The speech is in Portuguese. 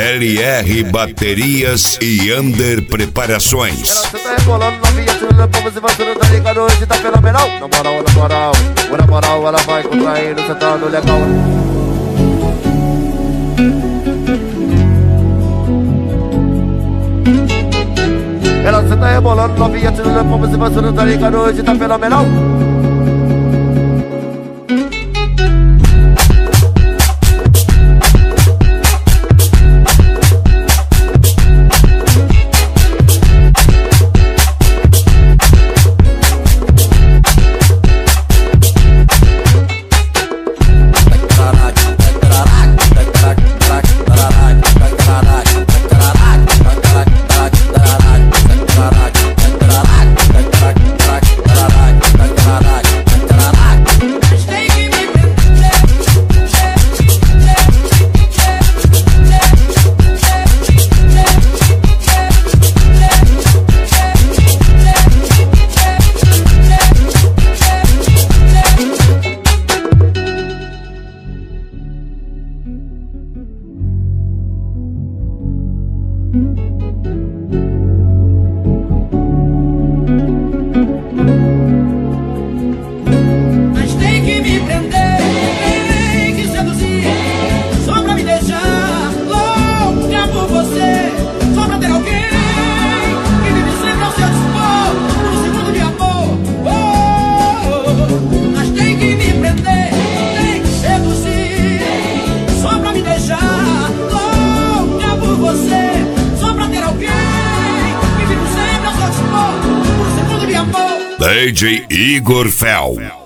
LR Baterias e Under Preparações. Você tá rebolando novinha, tirando como se você não tá ligado, hoje tá fenomenal. Na moral, ela vai contraindo, sentando legal. Você tá rebolando novinha, tirando como se você não tá ligado, hoje tá fenomenal. Mas tem que me prender, tem que seduzir, só pra me deixar louca por você, só pra ter alguém que vive sempre ao seu dispor, um segundo de amor. Mas tem que me prender, tem que seduzir, só pra me deixar louca por você, só pra ter alguém que vive sempre ao seu dispor, um segundo de amor. DJ Igor Fel.